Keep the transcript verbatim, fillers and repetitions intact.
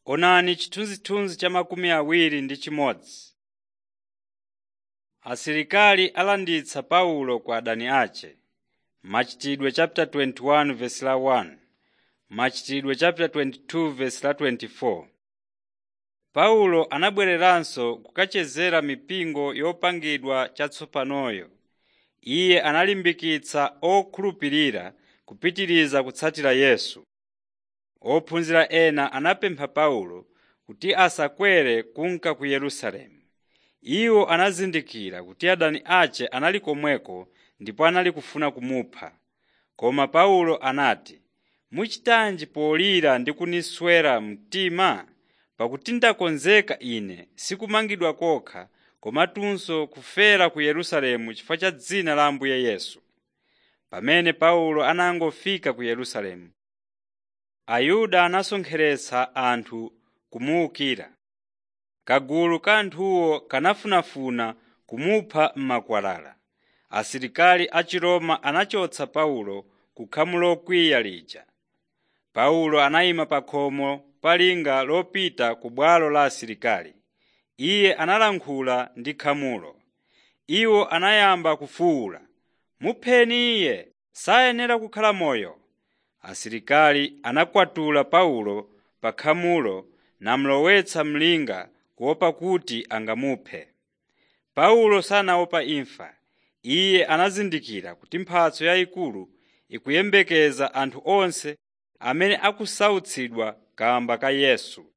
Onani chithunzithunzi cha makumi awiri ndi chimodzi. Asilikali alanditsa Paulo kwa adani ace. Machitidwe chapter twenty-one verse la one. Machitidwe chapter twenty-two verse la twenty-four. Paulo anabwereranso kukachezera mipingo yopangidwa chatsopanoyo. Iye analimbikitsa okhulupirira kupitiriza kutsatira Yesu. Ophunzira ena anapempha Paulo kuti asakwere kunka ku Yerusalemu. Iwo anazindikira kuti adani ace anali komweko ndipo anali kufuna kumupha. Koma Paulo anati, "Muchitanji polira ndi kuniswera mtima? Pakuti ndakonzeka ine sikumangidwa kokha, komatunso kufera ku Yerusalemu chifukwa cha dzina la Ambuye Yesu." Pamene Paulo anangofika ku Yerusalemu, Ayuda anasonkheretsa anthu kumuwukira. Kagulu ka anthuwo kanafunafuna kumupha m'makwalala. Asilikali a Chiroma anachotsa Paulo ku khamu lokwiya lija. Paulo anayima pa khomo pa linga lopita ku bwalo la asilikali. Iye analankhula ndi khamulo. Iwo anayamba kufuwula, "Mupheni iye, sayenera kukhala moyo." Asilikali anakwatula Paulo pa khamulo namulowetsa mlinga kuopa kuti angamuphe. Paulo sanaopa imfa. Iye anazindikira kuti mphatso yayikulu ikuyembekeza anthu onse amene akusautsidwa kamba ka Yesu.